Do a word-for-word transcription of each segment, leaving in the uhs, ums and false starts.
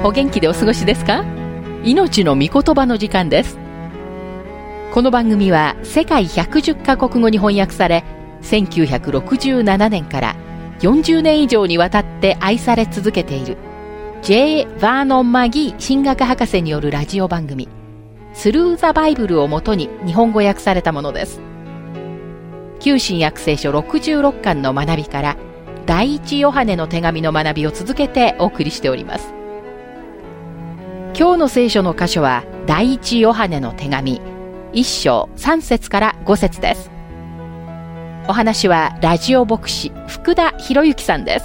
お元気でお過ごしですか？命の御言葉の時間です。この番組は世界ひゃくじゅっカ国語に翻訳され、せんきゅうひゃくろくじゅうななねんからよんじゅうねん以上にわたって愛され続けている J. バーノン・マギー神学博士によるラジオ番組スルー・ザ・バイブルをもとに日本語訳されたものです。旧新約聖書ろくじゅうろっかんの学びから第一ヨハネの手紙の学びを続けてお送りしております。今日の聖書の箇所は第一ヨハネの手紙いっ章さん節からご節です。お話はラジオ牧師福田博之さんです。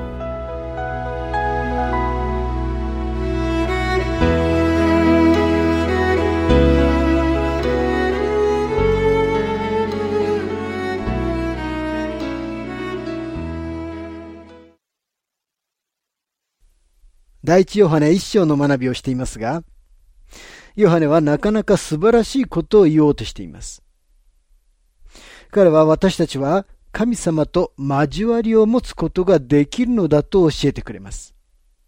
第一ヨハネ一章の学びをしていますが、ヨハネはなかなか素晴らしいことを言おうとしています。彼は私たちは神様と交わりを持つことができるのだと教えてくれます。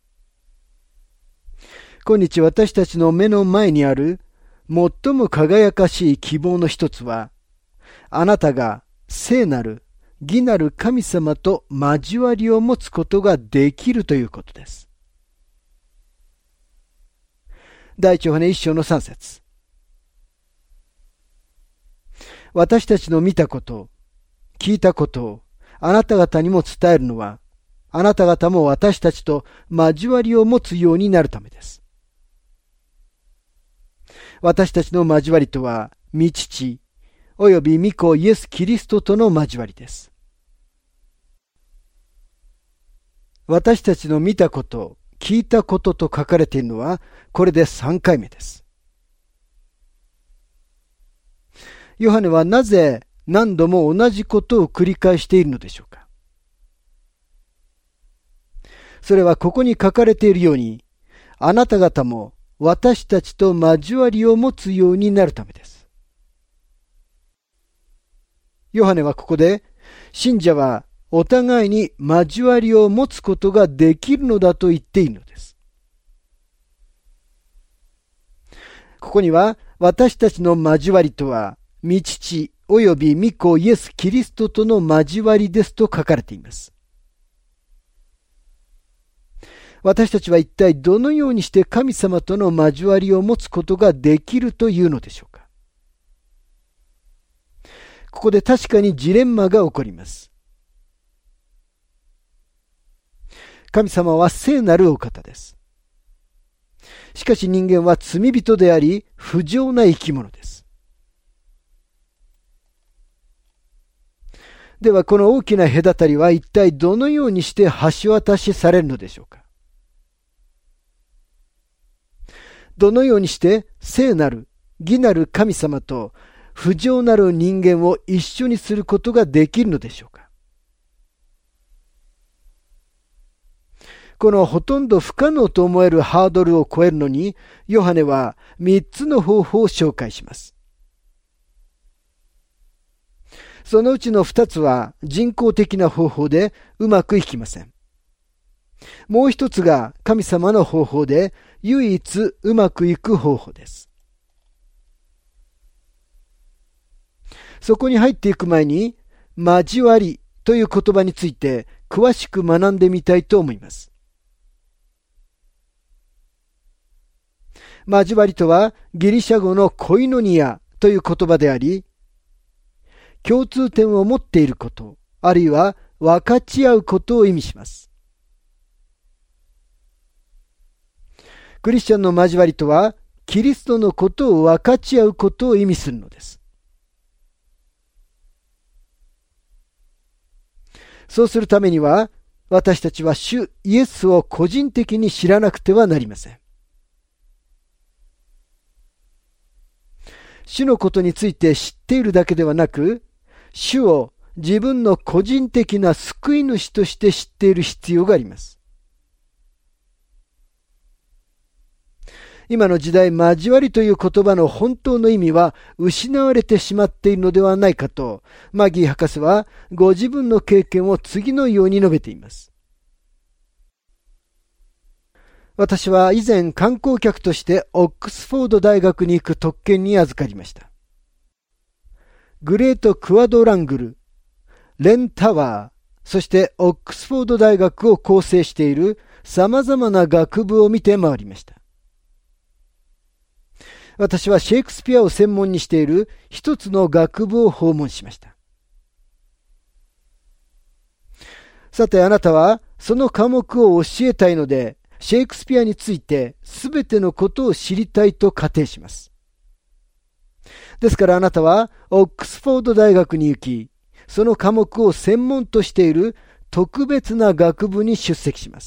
今日私たちの目の前にある最も輝かしい希望の一つは、あなたが聖なる義なる神様と交わりを持つことができるということです。第一ヨハネ一章の三節。私たちの見たこと、聞いたことをあなた方にも伝えるのは、あなた方も私たちと交わりを持つようになるためです。私たちの交わりとは、御父、および御子イエス・キリストとの交わりです。私たちの見たこと、聞いたことと書かれているのは、これでさんかいめです。ヨハネはなぜ何度も同じことを繰り返しているのでしょうか。それはここに書かれているように、あなた方も私たちと交わりを持つようになるためです。ヨハネはここで、信者はお互いに交わりを持つことができるのだと言っているのです。ここには私たちの交わりとは、御父および御子イエス・キリストとの交わりですと書かれています。私たちは一体どのようにして神様との交わりを持つことができるというのでしょうか。ここで確かにジレンマが起こります。神様は聖なるお方です。しかし人間は罪人であり、不浄な生き物です。ではこの大きな隔たりは一体どのようにして橋渡しされるのでしょうか。どのようにして聖なる義なる神様と不浄なる人間を一緒にすることができるのでしょうか。このほとんど不可能と思えるハードルを超えるのに、ヨハネはみっつの方法を紹介します。そのうちのふたつは人工的な方法でうまくいきません。もう一つが神様の方法で唯一うまくいく方法です。そこに入っていく前に、交わりという言葉について詳しく学んでみたいと思います。交わりとはギリシャ語のコイノニアという言葉であり、共通点を持っていること、あるいは分かち合うことを意味します。クリスチャンの交わりとは、キリストのことを分かち合うことを意味するのです。そうするためには、私たちは主イエスを個人的に知らなくてはなりません。主のことについて知っているだけではなく、主を自分の個人的な救い主として知っている必要があります。今の時代、交わりという言葉の本当の意味は失われてしまっているのではないかと、マギー博士はご自分の経験を次のように述べています。 私は以前観光客としてオックスフォード大学に行く特権に預かりました。グレートクワドラングル、レンタワー、そしてオックスフォード大学を構成している様々な学部を見て回りました。私はシェイクスピアを専門にしている一つの学部を訪問しました。さてあなたはその科目を教えたいので、シェイクスピアについてすべてのことを知りたいと仮定します。ですからあなたはオックスフォード大学に行き、その科目を専門としている特別な学部に出席します。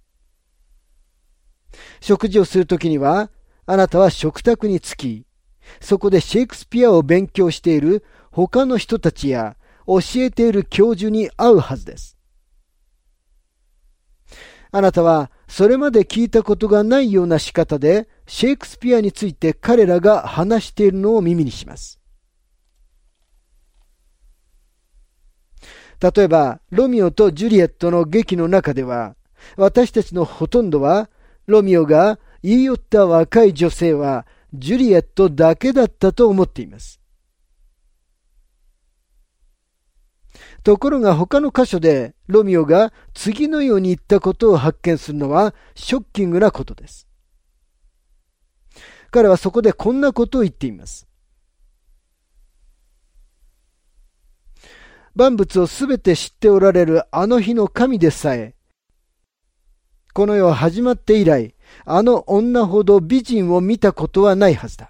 食事をするときには、あなたは食卓につき、そこでシェイクスピアを勉強している他の人たちや教えている教授に会うはずです。あなたはそれまで聞いたことがないような仕方でシェイクスピアについて彼らが話しているのを耳にします。例えば、ロミオとジュリエットの劇の中では、私たちのほとんどは、ロミオが言い寄った若い女性はジュリエットだけだったと思っています。ところが他の箇所でロミオが次のように言ったことを発見するのはショッキングなことです。彼はそこでこんなことを言っています。万物をすべて知っておられるあの日の神でさえ、この世始まって以来、あの女ほど美人を見たことはないはずだ。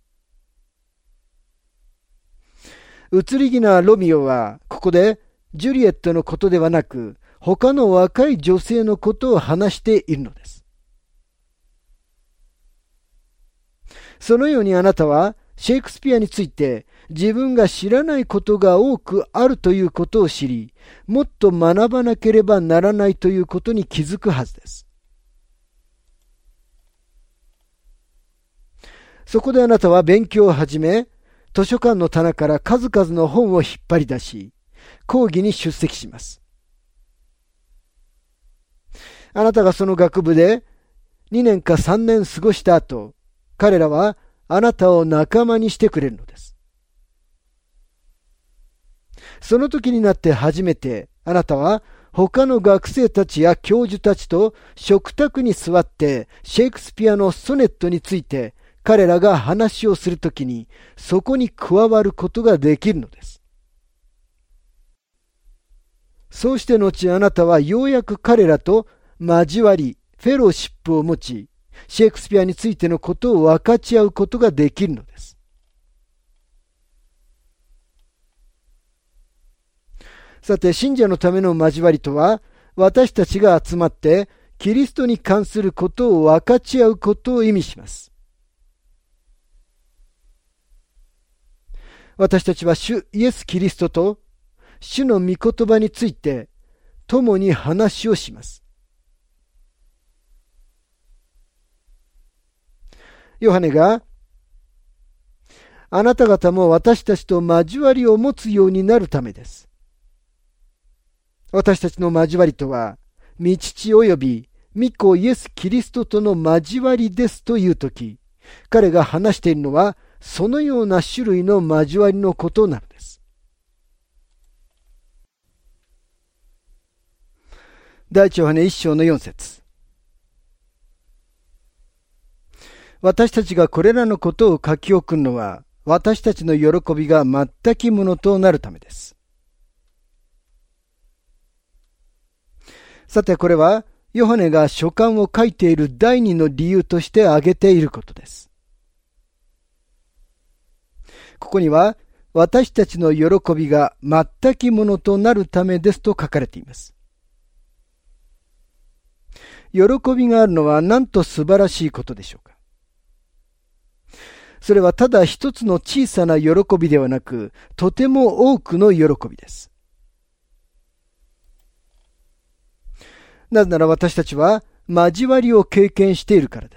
移り気なロミオは、ここでジュリエットのことではなく、他の若い女性のことを話しているのです。そのようにあなたは、シェイクスピアについて自分が知らないことが多くあるということを知り、もっと学ばなければならないということに気づくはずです。そこであなたは勉強を始め、図書館の棚から数々の本を引っ張り出し、講義に出席します。あなたがその学部でにねんかさんねん過ごした後、彼らはあなたを仲間にしてくれるのです。その時になって初めてあなたは他の学生たちや教授たちと食卓に座ってシェイクスピアのソネットについて彼らが話をするときにそこに加わることができるのです。そうして後あなたはようやく彼らと交わり、フェローシップを持ち、シェイクスピアについてのことを分かち合うことができるのです。さて、信者のための交わりとは、私たちが集まってキリストに関することを分かち合うことを意味します。私たちは主イエス・キリストと主の御言葉について共に話をします。ヨハネがあなた方も私たちと交わりを持つようになるためです。私たちの交わりとは、御父および御子イエス・キリストとの交わりですというとき、彼が話しているのは、そのような種類の交わりのことなのです。第一ヨハネ一章の四節。私たちがこれらのことを書き送るのは、私たちの喜びが全きものとなるためです。さてこれは、ヨハネが書簡を書いている第二の理由として挙げていることです。ここには、私たちの喜びが全きものとなるためですと書かれています。喜びがあるのはなんと素晴らしいことでしょうか。それはただ一つの小さな喜びではなく、とても多くの喜びです。なぜなら私たちは交わりを経験しているからです。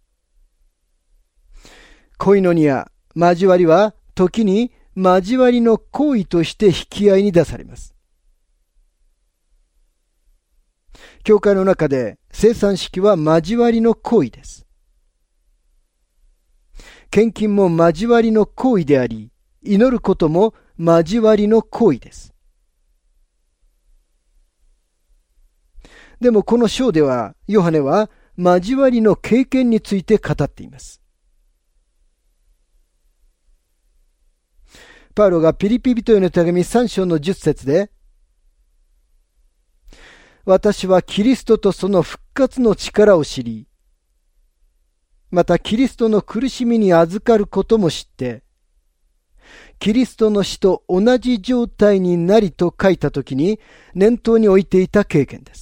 コイノニア、交わりは時に交わりの行為として引き合いに出されます。教会の中で生産式は交わりの行為です。献金も交わりの行為であり、祈ることも交わりの行為です。でもこの章では、ヨハネは交わりの経験について語っています。パウロがピリピ人への手紙さん章のじゅっ節で、私はキリストとその復活の力を知り、またキリストの苦しみに預かることも知って、キリストの死と同じ状態になりと書いたときに念頭に置いていた経験です。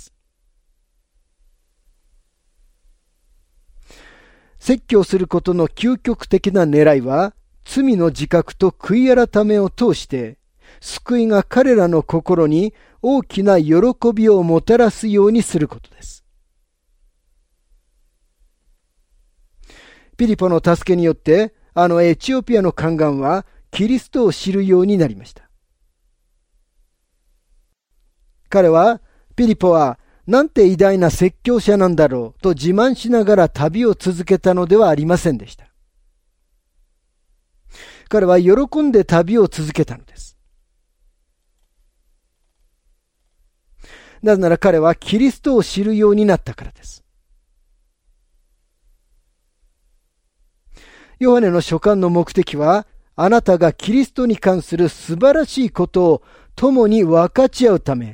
説教することの究極的な狙いは、罪の自覚と悔い改めを通して、救いが彼らの心に大きな喜びをもたらすようにすることです。ピリポの助けによって、あのエチオピアの宦官はキリストを知るようになりました。彼は、ピリポはなんて偉大な説教者なんだろうと自慢しながら旅を続けたのではありませんでした。彼は喜んで旅を続けたのです。なぜなら彼はキリストを知るようになったからです。ヨハネの書簡の目的は、あなたがキリストに関する素晴らしいことを共に分かち合うため、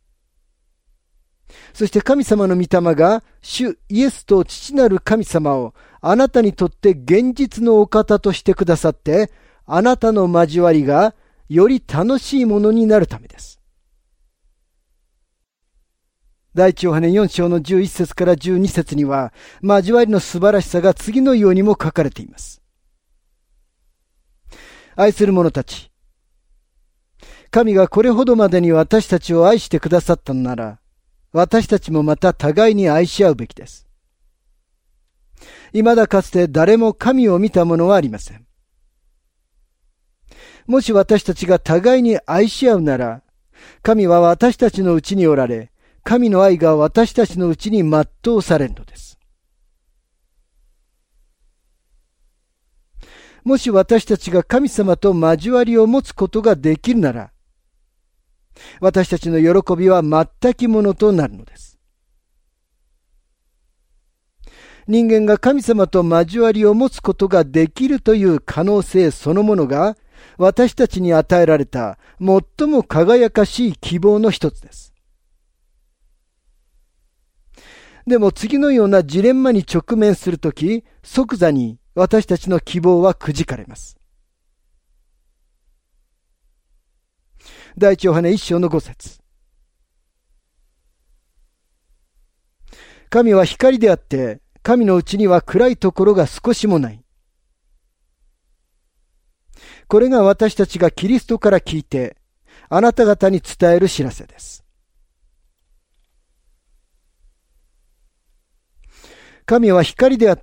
そして神様の御霊が主イエスと父なる神様をあなたにとって現実のお方としてくださって、あなたの交わりがより楽しいものになるためです。第一ヨハネよん章のじゅういち節からじゅうに節には、交わりの素晴らしさが次のようにも書かれています。愛する者たち、神がこれほどまでに私たちを愛してくださったのなら、私たちもまた互いに愛し合うべきです。未だかつて誰も神を見た者はありません。もし私たちが互いに愛し合うなら、神は私たちのうちにおられ、神の愛が私たちのうちに全うされるのです。もし私たちが神様と交わりを持つことができるなら、私たちの喜びは全きものとなるのです。人間が神様と交わりを持つことができるという可能性そのものが、私たちに与えられた最も輝かしい希望の一つです。でも次のようなジレンマに直面するとき、即座に私たちの希望はくじかれます。第一ヨハネいっ章のご節。神は光であって、神のうちには暗いところが少しもない。これが私たちがキリストから聞いて、あなた方に伝える知らせです。神は光であって、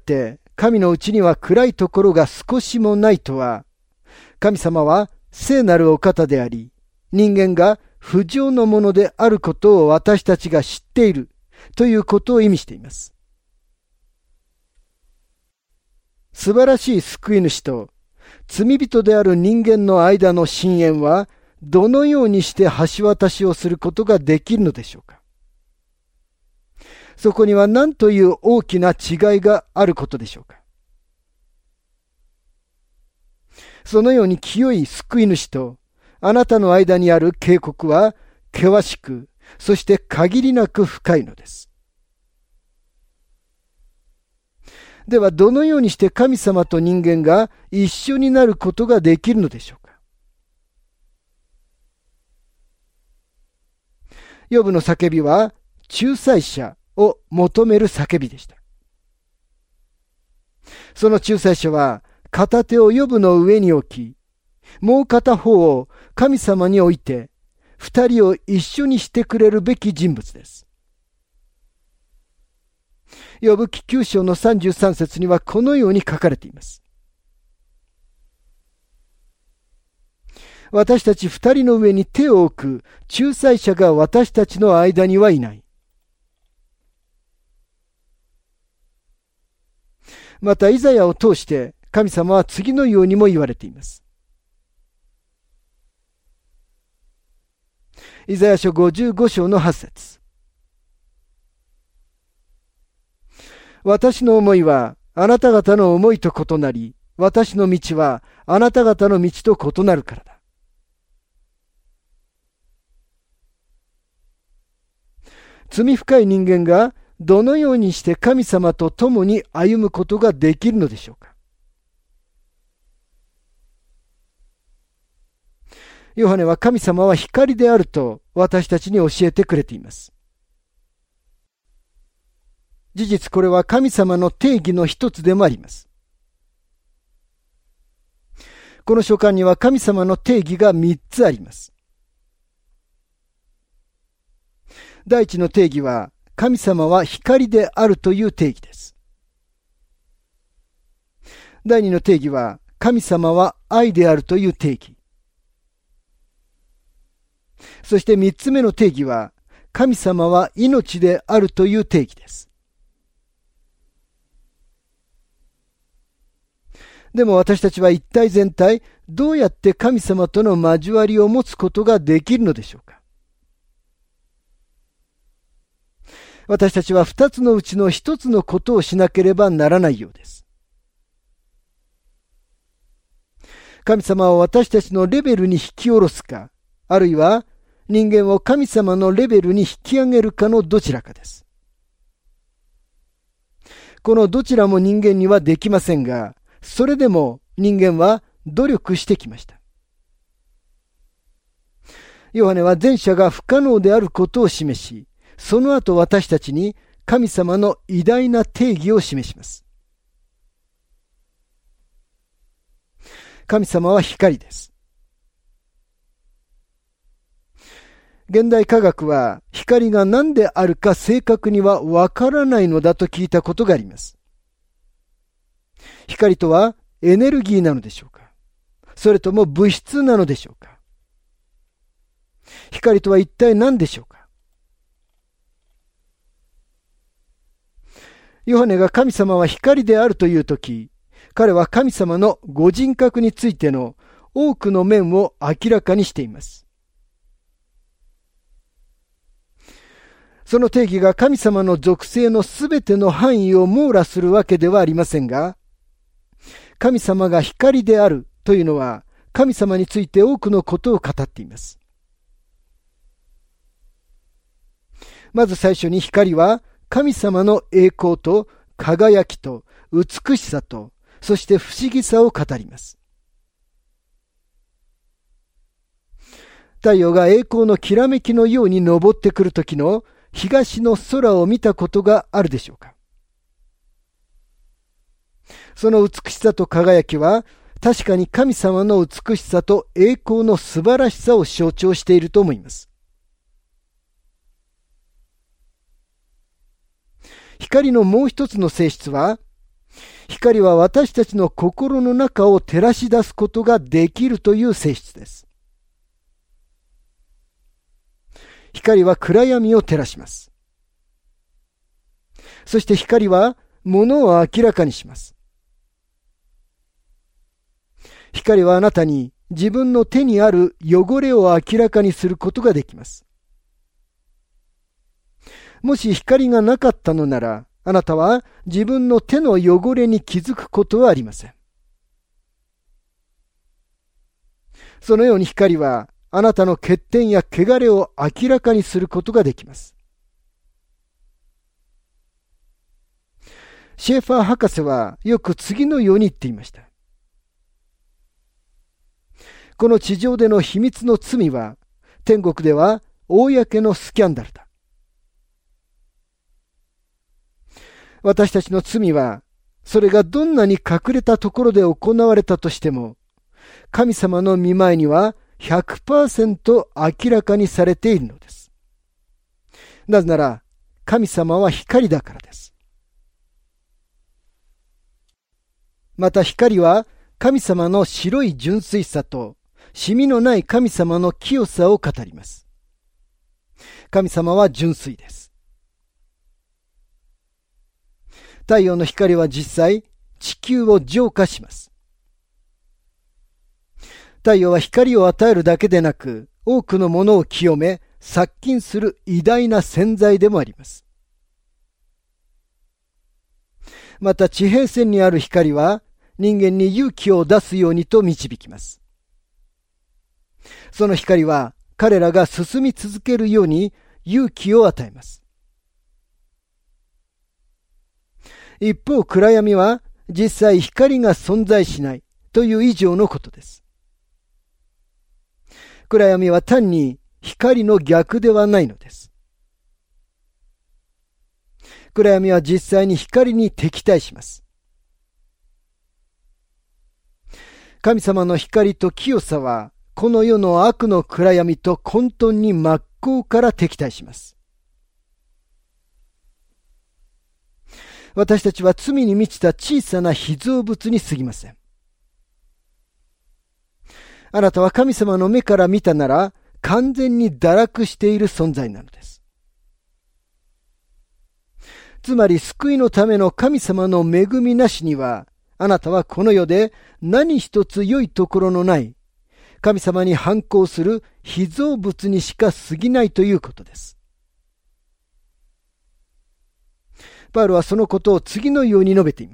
神のうちには暗いところが少しもないとは、神様は聖なるお方であり、人間が不浄のものであることを私たちが知っているということを意味しています。素晴らしい救い主と罪人である人間の間の深淵はどのようにして橋渡しをすることができるのでしょうか。そこには何という大きな違いがあることでしょうか。そのように清い救い主とあなたの間にある警告は険しく、そして限りなく深いのです。ではどのようにして神様と人間が一緒になることができるのでしょうか。ヨブの叫びは仲裁者を求める叫びでした。その仲裁者は片手をヨブの上に置き、もう片方を神様に置いて、二人を一緒にしてくれるべき人物です。ヨブ記きゅう章のさんじゅうさん節にはこのように書かれています。私たち二人の上に手を置く仲裁者が私たちの間にはいない。 またイザヤを通して神様は次のようにも言われています。イザヤ書ごじゅうご章のはち節。私の思いはあなた方の思いと異なり、私の道はあなた方の道と異なるからだ。罪深い人間がどのようにして神様と共に歩むことができるのでしょうか。ヨハネは神様は光であると私たちに教えてくれています。事実これは神様の定義の一つでもあります。この書簡には神様の定義が三つあります。第一の定義は神様は光であるという定義です。第二の定義は神様は愛であるという定義。そして三つ目の定義は神様は命であるという定義です。でも私たちは一体全体どうやって神様との交わりを持つことができるのでしょうか。私たちは二つのうちの一つのことをしなければならないようです。神様は私たちのレベルに引き下ろすか、あるいは人間を神様のレベルに引き上げるかのどちらかです。このどちらも人間にはできませんが、それでも人間は努力してきました。ヨハネは前者が不可能であることを示し、その後私たちに神様の偉大な定義を示します。神様は光です。現代科学は光が何であるか正確にはわからないのだと聞いたことがあります。光とはエネルギーなのでしょうか、それとも物質なのでしょうか。光とは一体何でしょうか。ヨハネが神様は光であるというとき、彼は神様のご人格についての多くの面を明らかにしています。その定義が神様の属性のすべての範囲を網羅するわけではありませんが、神様が光であるというのは神様について多くのことを語っています。まず最初に光は神様の栄光と輝きと美しさと、そして不思議さを語ります。太陽が栄光のきらめきのように昇ってくるときの東の空を見たことがあるでしょうか。その美しさと輝きは確かに神様の美しさと栄光の素晴らしさを象徴していると思います。光のもう一つの性質は、光は私たちの心の中を照らし出すことができるという性質です。光は暗闇を照らします。そして光は物を明らかにします。光はあなたに自分の手にある汚れを明らかにすることができます。もし光がなかったのなら、あなたは自分の手の汚れに気づくことはありません。そのように光はあなたの欠点や汚れを明らかにすることができます。シェーファー博士はよく次のように言っていました。この地上での秘密の罪は、天国では公のスキャンダルだ。私たちの罪は、それがどんなに隠れたところで行われたとしても、神様の御前には ひゃくパーセント 明らかにされているのです。なぜなら、神様は光だからです。また光は、神様の白い純粋さと、シミのない神様の清さを語ります。神様は純粋です。太陽の光は実際、 地球を浄化します。太陽は光を与えるだけでなく、多くのものを清め、殺菌する偉大な洗剤でもあります。また地平線にある光は、人間に勇気を出すようにと導きます。その光は、彼らが進み続けるように勇気を与えます。一方、暗闇は実際光が存在しないという以上のことです。暗闇は単に光の逆ではないのです。暗闇は実際に光に敵対します。神様の光と清さは、この世の悪の暗闇と混沌に真っ向から敵対します。私たちは罪に満ちた小さな被造物に過ぎません。あなたは神様の目から見たなら、完全に堕落している存在なのです。つまり救いのための神様の恵みなしには、あなたはこの世で何一つ良いところのない神様に反抗する被造物にしか過ぎないということです。パウロはそのことを次のように述べています。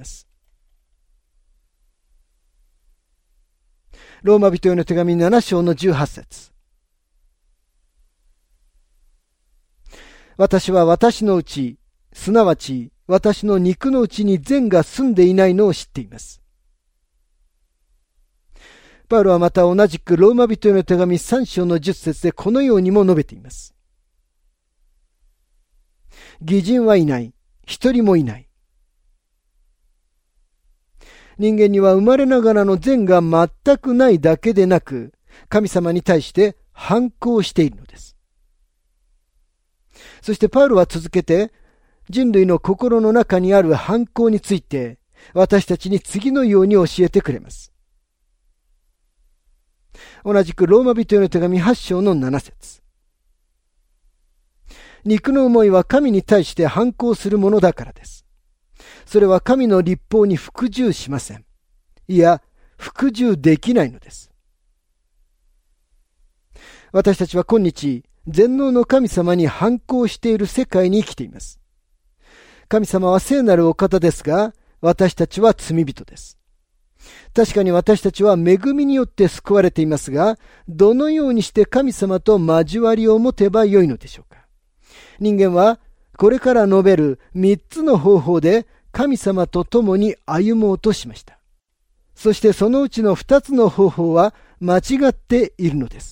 ローマ人への手紙なな章のじゅうはち節。私は私のうち、すなわち私の肉のうちに善が住んでいないのを知っています。パウロはまた同じくローマ人への手紙さん章のじゅっ節でこのようにも述べています。義人はいない。一人もいない。人間には生まれながらの善が全くないだけでなく、神様に対して反抗しているのです。そしてパウロは続けて、人類の心の中にある反抗について、私たちに次のように教えてくれます。同じくローマ人への手紙はち章のなな節。肉の思いは神に対して反抗するものだからです。それは神の律法に服従しません。いや、服従できないのです。私たちは今日、全能の神様に反抗している世界に生きています。神様は聖なるお方ですが、私たちは罪人です。確かに私たちは恵みによって救われていますが、どのようにして神様と交わりを持てばよいのでしょうか。人間はこれから述べる三つの方法で神様と共に歩もうとしました。そしてそのうちの二つの方法は間違っているのです。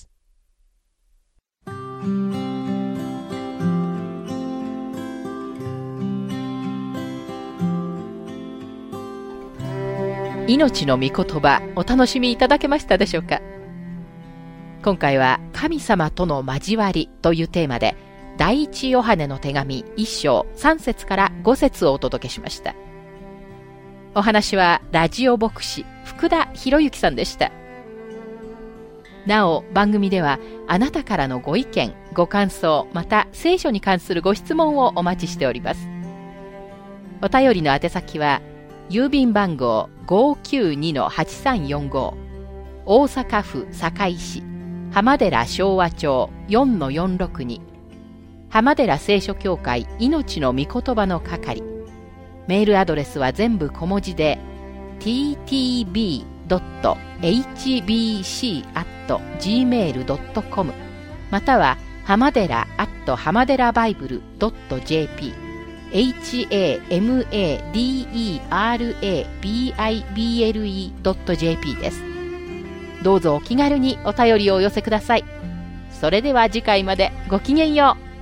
命の御言葉、お楽しみいただけましたでしょうか。今回は神様との交わりというテーマで、第一ヨハネの手紙一章三節から五節をお届けしました。お話はラジオ牧師福田博之さんでした。なお番組ではあなたからのご意見、ご感想、また聖書に関するご質問をお待ちしております。お便りの宛先は郵便番号 ごーきゅうにのはちさんよんご 大阪府堺市浜寺昭和町 よんのよんろくに 浜寺聖書協会命の御言葉の係。メールアドレスは全部小文字で ティーティービードットエイチビーシーアットジーメールドットコム または浜寺アット浜寺バイブルドットジェーピー エイチエーエムエーディーイーアールエービーアイビーエルイードットジェーピー です。どうぞお気軽にお便りをお寄せください。それでは次回までごきげんよう。